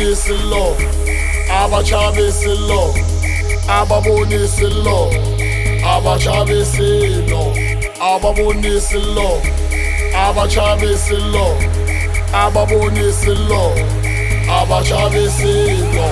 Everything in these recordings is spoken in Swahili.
silo, abachabe silo, ababone silo, abachabe silo, ababone silo, abachabe silo, ababone silo, abachabe silo.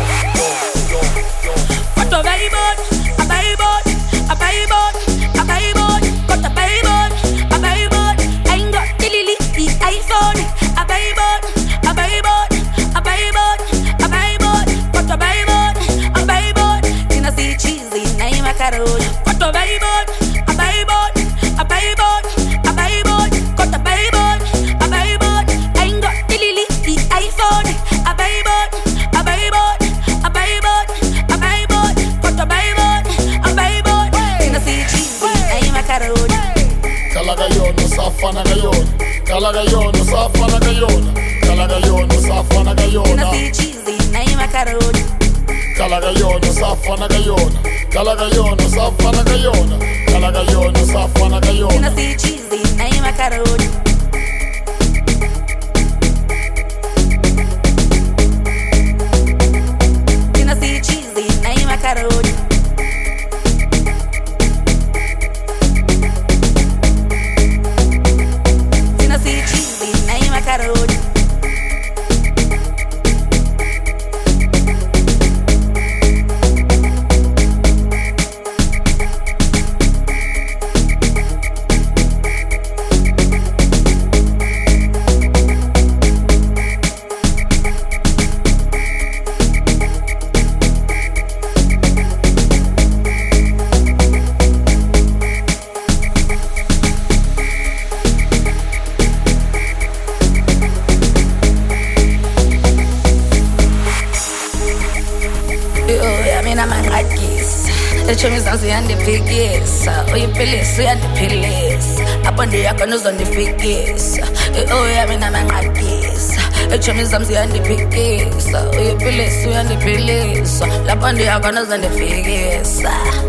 Got a baybot, a baybot, a baybot, a baybot, got a baybot, a baybot. I ain't got the lily, the iPhone. A baybot, a baybot, a baybot, a baybot, got a baybot, a baybot. You know see cheesy, name macaroni. Got a baybot, a baybot, a baybot, a baybot, got a baybot, a baybot. I ain't got the lily, the iPhone. A baybot, a baybot, a baybot, a baybot, got a baybot, a baybot. You know see cheesy, name macaroni. Kalagayono safana gayon, kalagayono safana gayon, kalagayono safana gayon. You know see cheesy, name macaroni. Kalagayono safana gayon, kalagayono safana gayon, kalagayono safana gayon. You know see cheesy, name macaroni. You know see cheesy, name macaroni. You know see cheesy, name macaroni. Chemisansi and the figures, oh you police, we and the police. Upon the aconus on the figures, oh yeah, me na man like this. Chemisansi and the figures, oh you police, we and the police. Upon the aconus on the figures.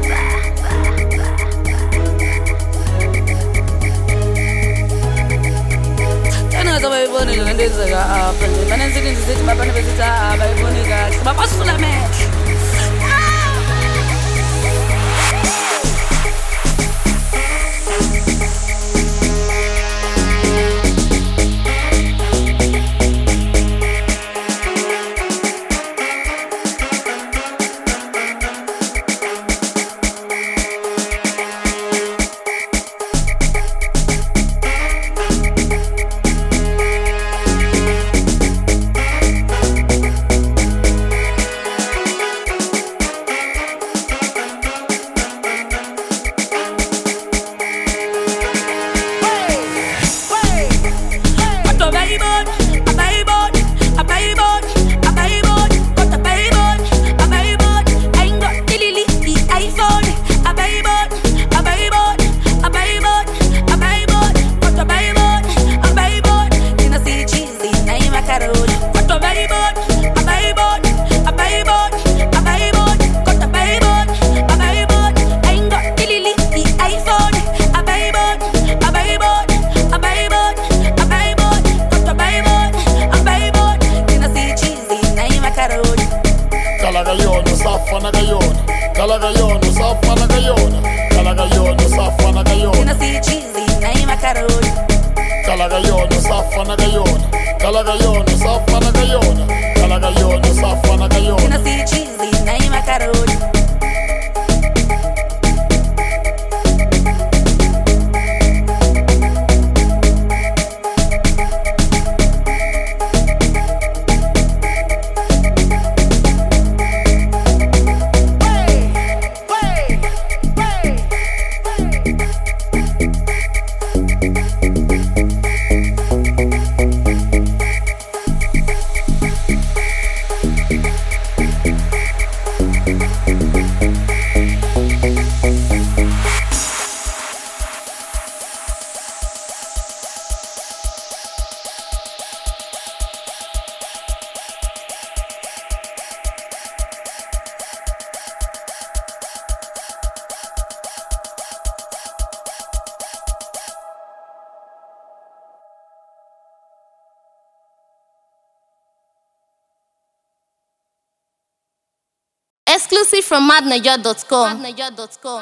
So I want to do this. I'm not sitting to sit my benefits. I want to go. My boss full of me. Exclusive from madnaja.com.